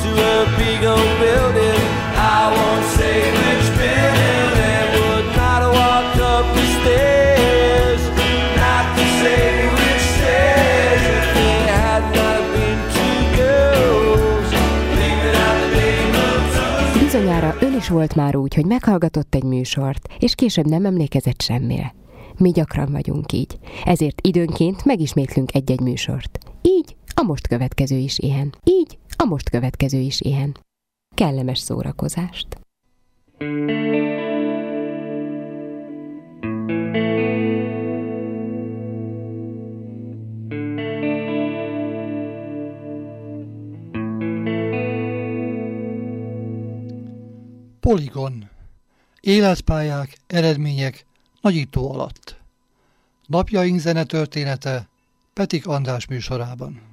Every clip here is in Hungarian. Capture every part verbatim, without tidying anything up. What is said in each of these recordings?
to a big old building. I won't say which building. And would not have walked up the stairs, not to say which stairs, if there had not been two girls leaving out the name of two. Bizonyára ön is volt már úgy, hogy meghallgatott egy műsort, és később nem emlékezett semmire. Mi gyakran vagyunk így, ezért időnként megismétlünk egy-egy műsort. Így a most következő is ilyen. Így a most következő is ilyen. Kellemes szórakozást! Poligon. Életpályák, eredmények nagyító alatt. Napjaink zenetörténete Petik András műsorában.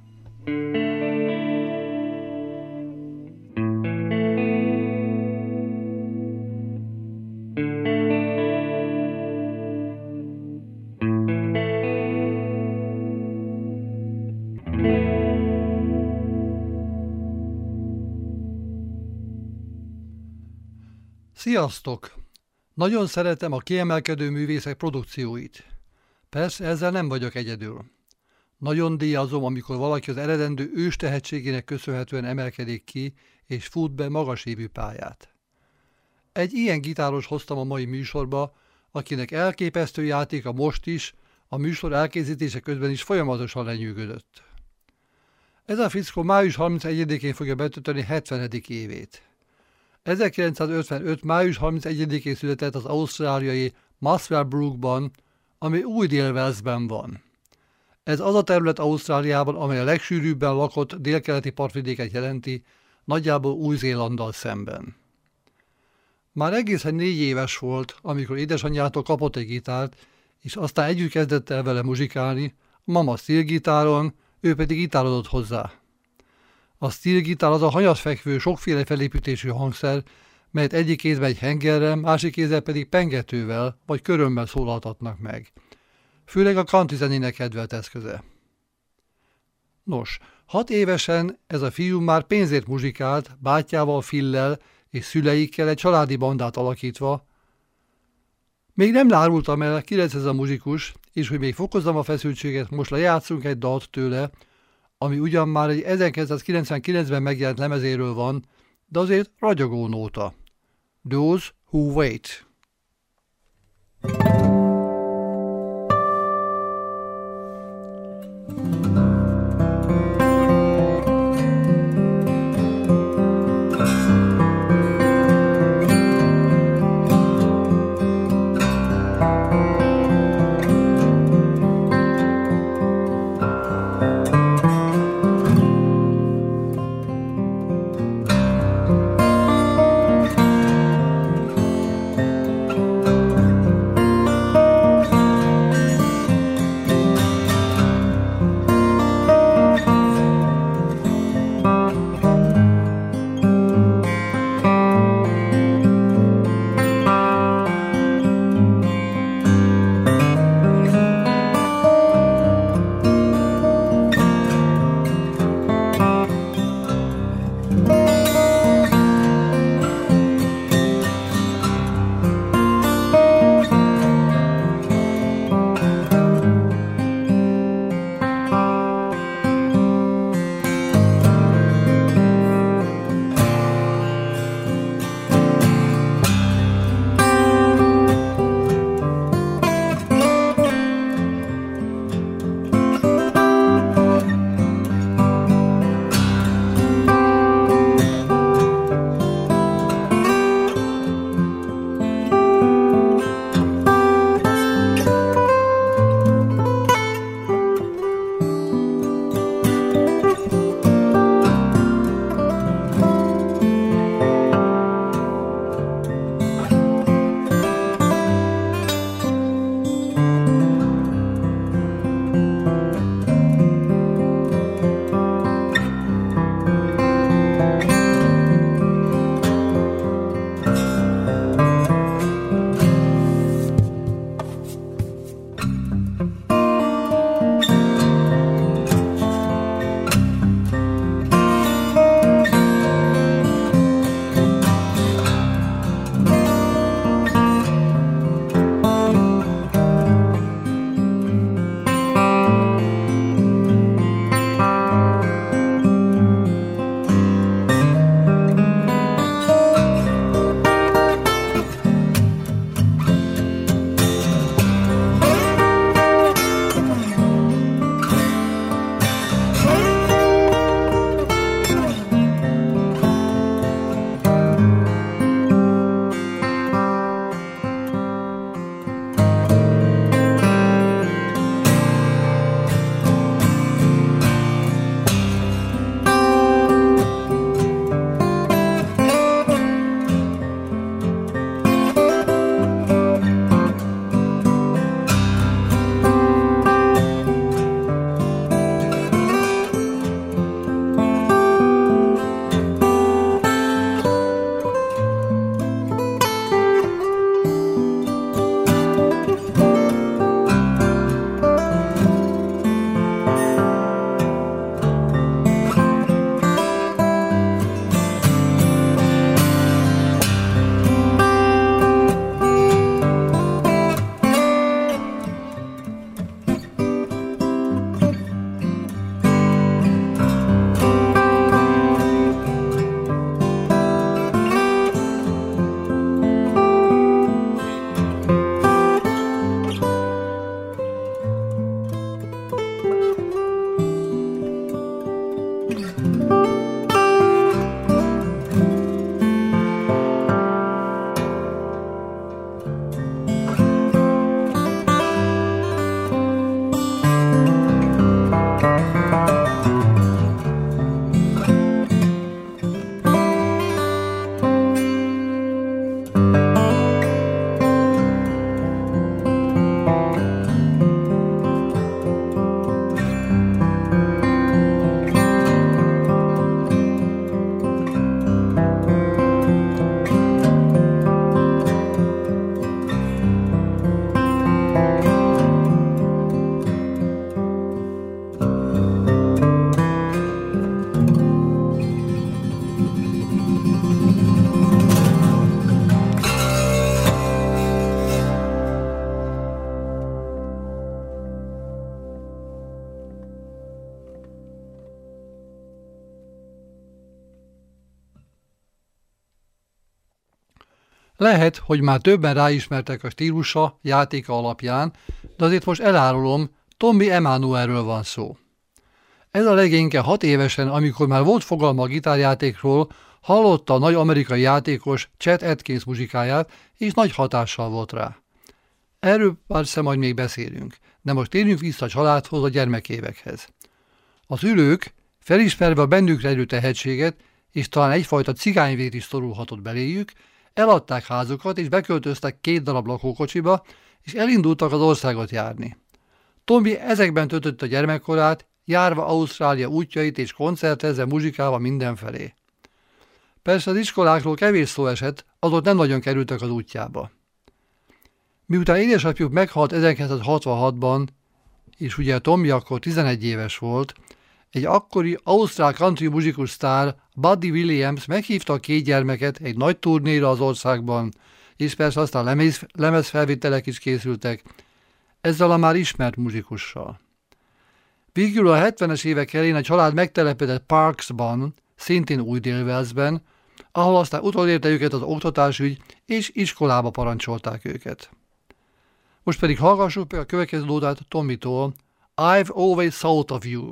Sziasztok! Nagyon szeretem a kiemelkedő művészek produkcióit. Persze ezzel nem vagyok egyedül. Nagyon díjazom, amikor valaki az eredendő ős tehetségének köszönhetően emelkedik ki, és fut be magasívű pályát. Egy ilyen gitáros hoztam a mai műsorba, akinek elképesztő játéka most is, a műsor elkészítése közben is folyamatosan lenyűgözött. Ez a fickó május harmincegyedikén fogja betölteni hetvenedik évét. ezerkilencszázötvenöt. május harmincegyedikén született az ausztráliai Muswell Brookban, ami Új-Dél-Walesben van. Ez az a terület Ausztráliában, amely a legsűrűbben lakott délkeleti partvidéket jelenti, nagyjából Új-Zélanddal szemben. Már egészen négy éves volt, amikor édesanyjától kapott egy gitárt, és aztán együtt kezdett el vele muzsikálni, a mama steel-gitáron, ő pedig gitározott hozzá. A steel-gitár az a hanyatfekvő, sokféle felépítésű hangszer, melyet egyik kézben egy hengerrel, másik kézzel pedig pengetővel vagy körömmel szólaltatnak meg. Főleg a country zenének kedvelt eszköze. Nos, hat évesen ez a fiú már pénzért muzsikált, bátyjával, Phillel és szüleikkel egy családi bandát alakítva. Még nem lárultam el, ki lesz ez a muzsikus, és hogy még fokozzam a feszültséget, most lejátszunk egy dalt tőle, ami ugyan már egy ezerkilencszázkilencvenkilencben megjelent lemezéről van, de azért ragyogó nóta. Those Who Wait. Lehet, hogy már többen ráismertek a stílusa, játéka alapján, de azért most elárulom, Tommy Emmanuelről van szó. Ez a legényke hat évesen, amikor már volt fogalma a gitárjátékról, hallotta a nagy amerikai játékos Chet Atkins muzsikáját, és nagy hatással volt rá. Erről persze majd még beszélünk, de most térjünk vissza a családhoz, a gyermekévekhez. A szülők, felismerve a bennük rejlő tehetséget, és talán egyfajta cigányvét is szorulhatott beléjük, eladták házukat és beköltöztek két darab lakókocsiba, és elindultak az országot járni. Tommy ezekben töltötte a gyermekkorát, járva Ausztrália útjait és koncertezve, muzsikálva mindenfelé. Persze az iskolákról kevés szó esett, azok nem nagyon kerültek az útjába. Miután édesapjuk meghalt ezerkilencszázhatvanhatban, és ugye Tommy akkor tizenegy éves volt, egy akkori ausztrál country muzsikus sztár, Buddy Williams meghívta a két gyermeket egy nagy turnéra az országban, és persze aztán lemez, lemezfelvételek is készültek, ezzel a már ismert muzsikussal. Végül a hetvenes évek elején a család megtelepedett Parksban, szintén Új-Dél-Walesben, ahol aztán utolérte őket az oktatásügy, és iskolába parancsolták őket. Most pedig hallgassuk meg a következő dódát Tommytól, I've Always Thought of You.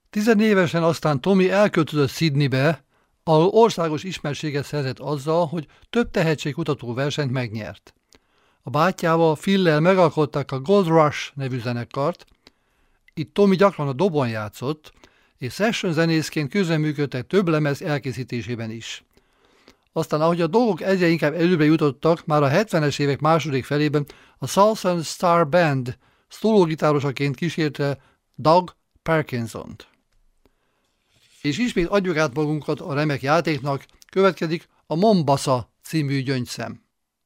Tizenévesen aztán Tommy elköltözött Sydneybe, ahol országos ismertséget szerzett azzal, hogy több tehetségkutató versenyt megnyert. A bátyjával, Phillel megalkották a Gold Rush nevű zenekart, itt Tommy gyakran a dobon játszott, és session zenészként közreműködtek több lemez elkészítésében is. Aztán, ahogy a dolgok egyre inkább előbbre jutottak, már a hetvenes évek második felében a Southern Star Band szólógitárosaként kísérte Doug Parkinson-t. És ismét adjuk át magunkat a remek játéknak, következik a Mombasa című gyöngyszem.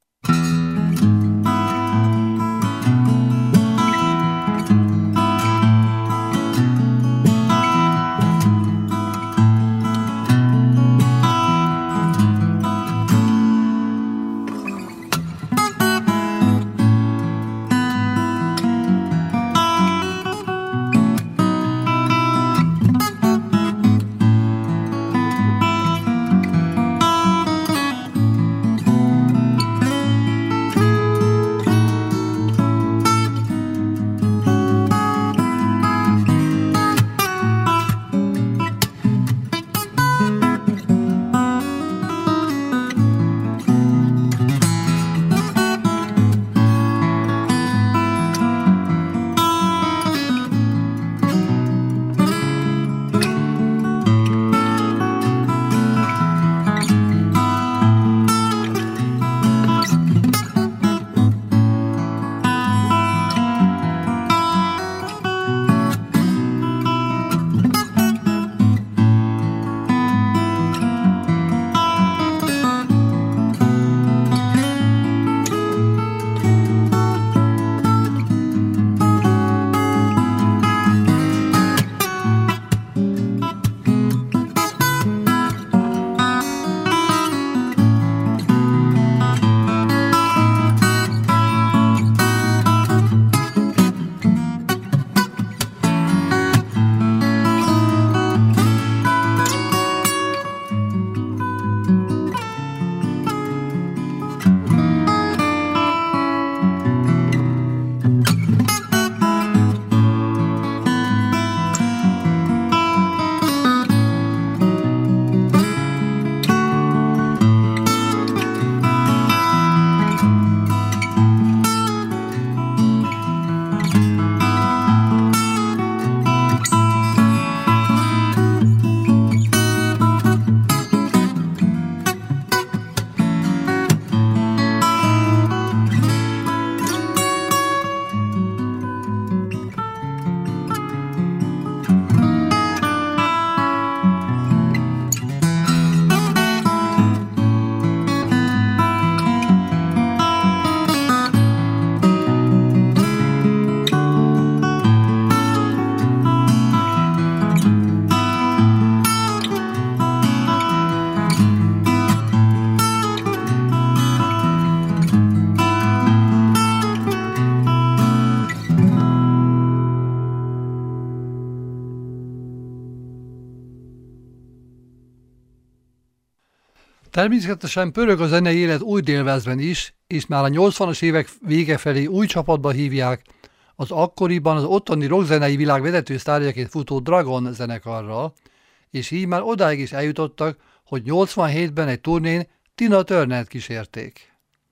Természetesen pörög a zenei élet Új-Dél-Walesben is, és már a nyolcvanas évek vége felé új csapatba hívják az akkoriban az ottani rockzenei világ vezető sztárjaként futó Dragon zenekarra, és így már odáig is eljutottak, hogy nyolcvanhétben egy turnén Tina Turnert kísérték.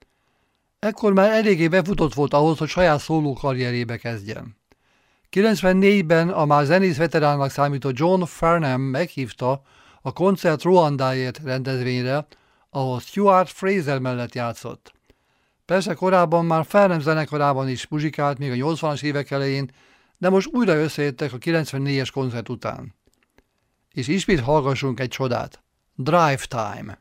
Ekkor már eléggé befutott volt ahhoz, hogy saját szóló karrierébe kezdjen. kilencvennégyben a már zenész veteránnak számító John Farnham meghívta a koncert Ruandáért rendezvényre, ahol Stuart Fraser mellett játszott. Persze korábban már Farnham zenekarában is muzsikált még a nyolcvanas évek elején, de most újra összejöttek a kilencvennégyes koncert után. És ismét hallgassunk egy csodát. Drive Time.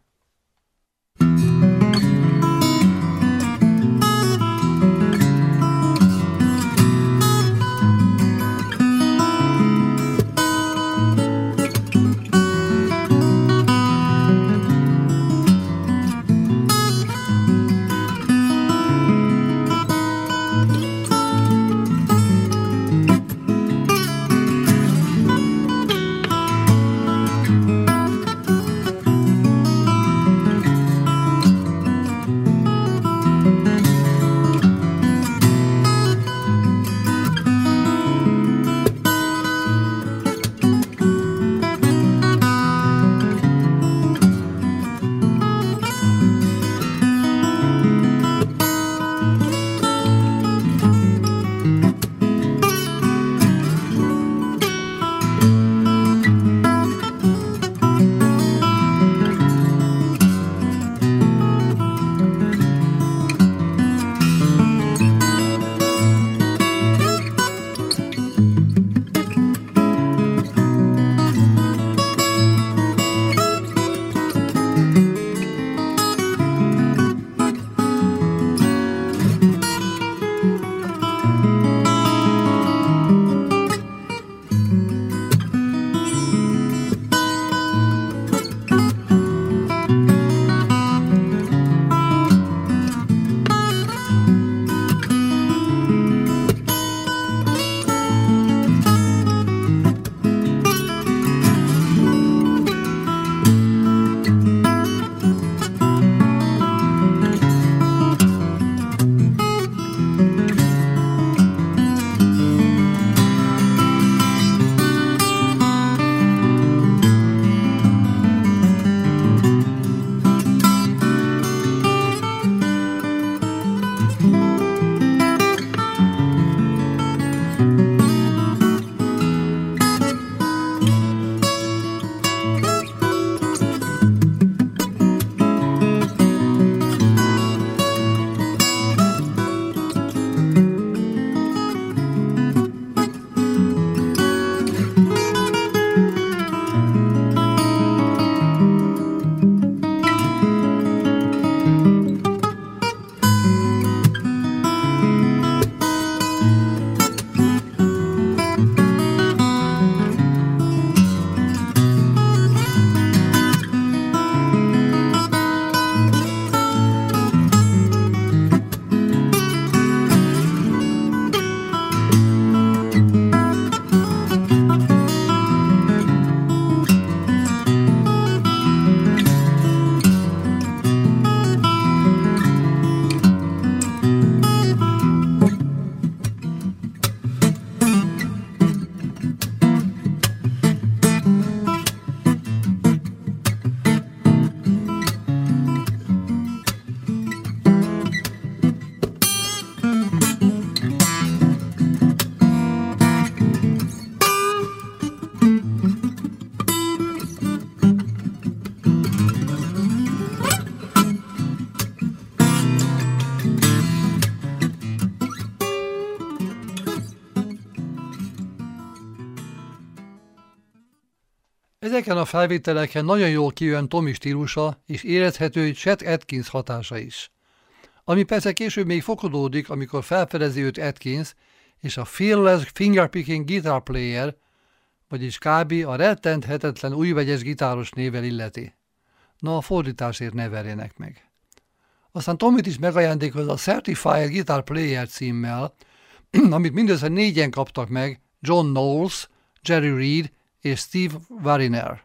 Ezeken a felvételeken nagyon jól kijön Tommy stílusa, és érezhető Chet Atkins hatása is. Ami persze később még fokozódik, amikor felfedezi őt Atkins, és a Fearless Fingerpicking Guitar Player, vagyis kb. A rettenthetetlen újvegyes gitáros névvel illeti. Na, a fordításért ne verjenek meg. Aztán Tommyt is megajándékoz a Certified Guitar Player címmel, amit mindössze négyen kaptak meg, John Knowles, Jerry Reed és Steve Wariner.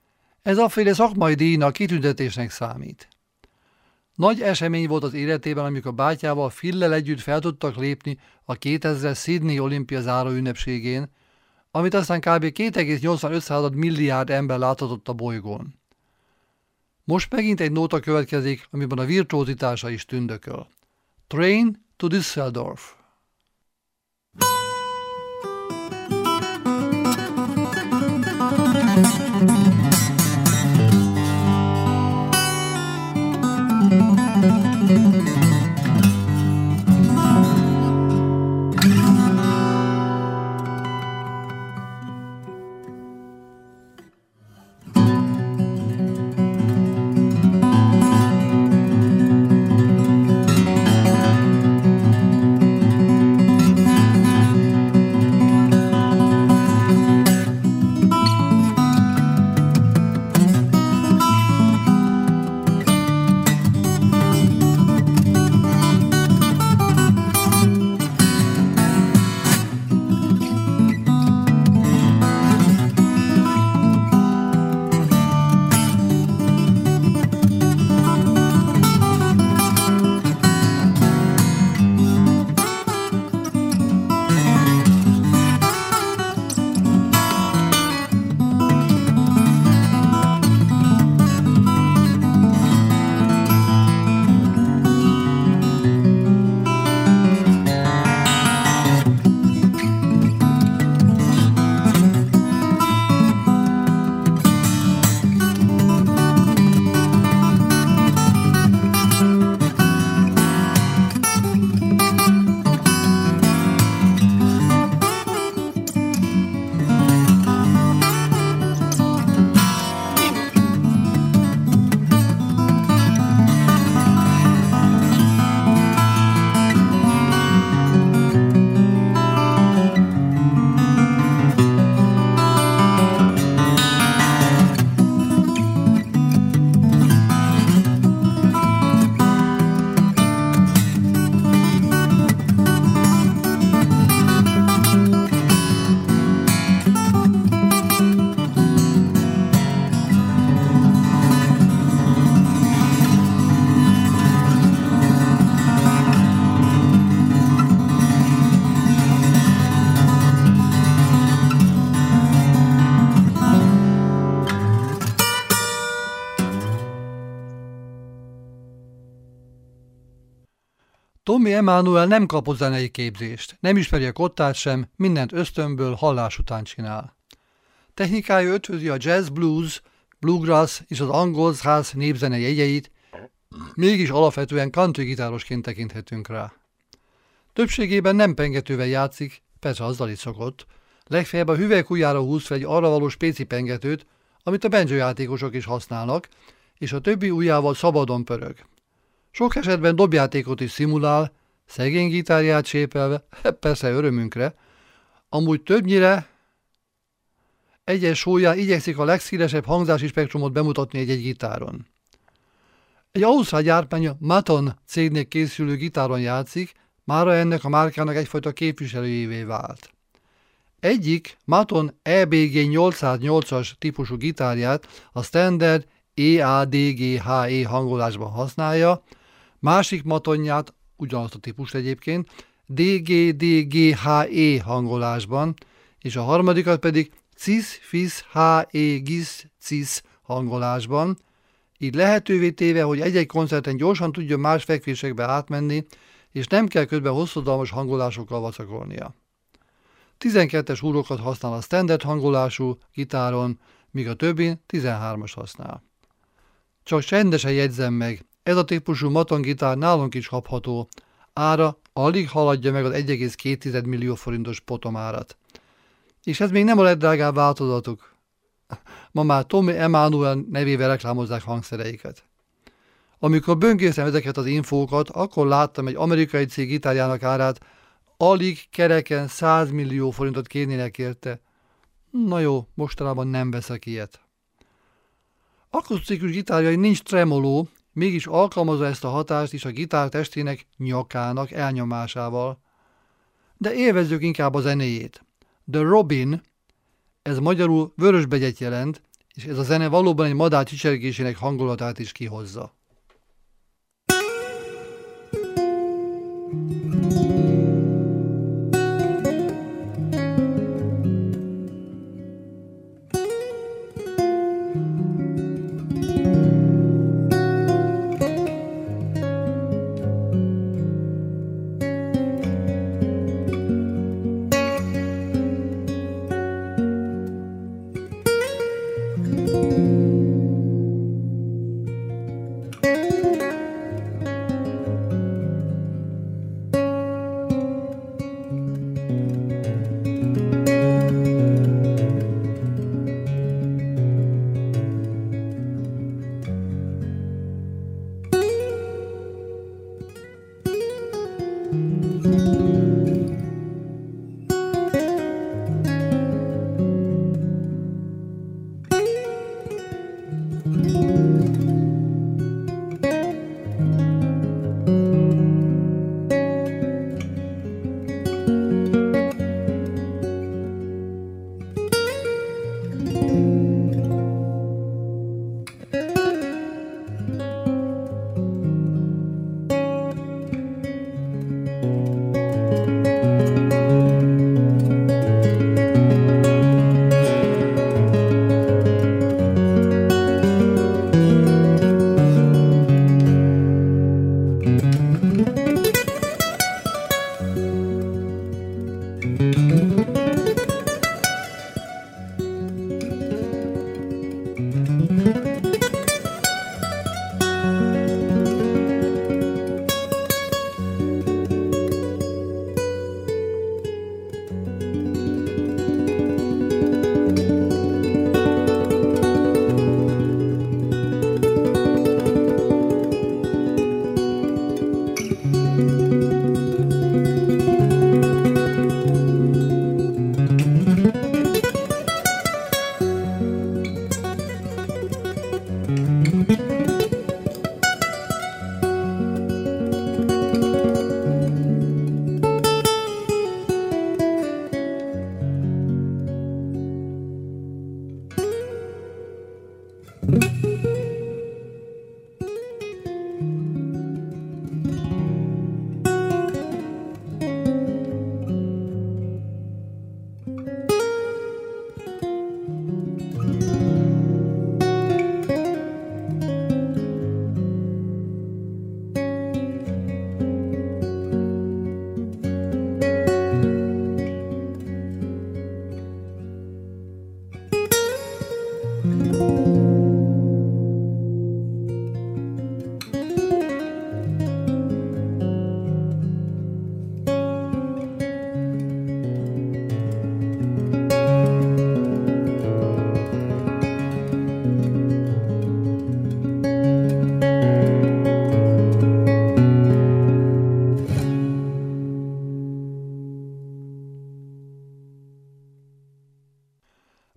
Ez afféle szakmai díjnak kitüntetésnek számít. Nagy esemény volt az életében, amikor bátyával Phillel együtt fel tudtak lépni a kétezres Sydney olimpia záró ünnepségén, amit aztán kb. két egész nyolcvanöt milliárd ember láthatott a bolygón. Most megint egy nóta következik, amiben a virtuózitása is tündököl. Train to Düsseldorf. Tommy Emmanuel nem kapott zenei képzést, nem ismeri a kottát sem, mindent ösztönből, hallás után csinál. Technikája ötvözi a jazz, blues, bluegrass és az angol száz népzene jegyeit, mégis alapvetően country gitárosként tekinthetünk rá. Többségében nem pengetővel játszik, persze azzal is szokott, legfeljebb a hüvelykujjára húz fel egy arra való spéci pengetőt, amit a banjo játékosok is használnak, és a többi ujjával szabadon pörög. Sok esetben dobjátékot is szimulál, szegény gitárját sépelve, persze örömünkre, amúgy többnyire egyes sóján igyekszik a legszélesebb hangzási spektrumot bemutatni egy-egy gitáron. Egy ausztrál gyártmányú Maton cégnél készülő gitáron játszik, mára ennek a márkának egyfajta képviselőjévé vált. Egyik Maton E B G nyolcszáznyolcas típusú gitárját a standard E A D G H E hangolásban használja, másik Matonját, ugyanazt a típust egyébként, D G D G H E hangolásban, és a harmadikat pedig Cis Fis H E Gis Cis hangolásban, így lehetővé téve, hogy egy-egy koncerten gyorsan tudjon más fekvésekbe átmenni, és nem kell közben hosszadalmas hangolásokkal vacakolnia. tizenkettes húrokat használ a standard hangolású gitáron, míg a többin tizenhármas használ. Csak csendesen jegyzem meg, ez a típusú Maton gitár nálunk is kapható, ára alig haladja meg az egy egész két millió forintos potomárat. És ez még nem a legdrágább változatuk. Ma már Tommy Emmanuel nevével reklámozzák hangszereiket. Amikor böngésztem ezeket az infókat, akkor láttam egy amerikai cég gitárjának árát, alig kereken száz millió forintot kérnének érte. Na jó, mostanában nem veszek ilyet. Akusztikus gitárjai nincs tremoló, mégis alkalmazza ezt a hatást is a gitár testének nyakának elnyomásával. De élvezzük inkább a zenéjét. The Robin, ez magyarul vörösbegyet jelent, és ez a zene valóban egy madár csicsergésének hangulatát is kihozza.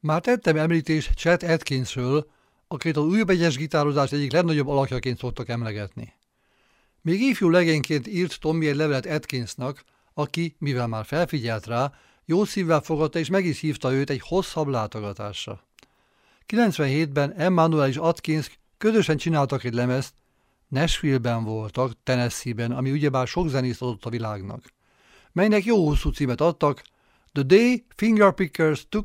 Már tettem említést Chet Atkinsről, akit az újbegyes gitározás egyik legnagyobb alakjaként szoktak emlegetni. Még ifjú legényként írt Tommy egy levelet Atkinsnak, aki, mivel már felfigyelt rá, jó szívvel fogadta és meg is hívta őt egy hosszabb látogatásra. kilencvenhétben Emmanuel és Atkins közösen csináltak egy lemezt, Nashville-ben voltak, Tennessee-ben, ami ugyebár sok zenészt adott a világnak, melynek jó hosszú címet adtak, The Day Fingerpickers Took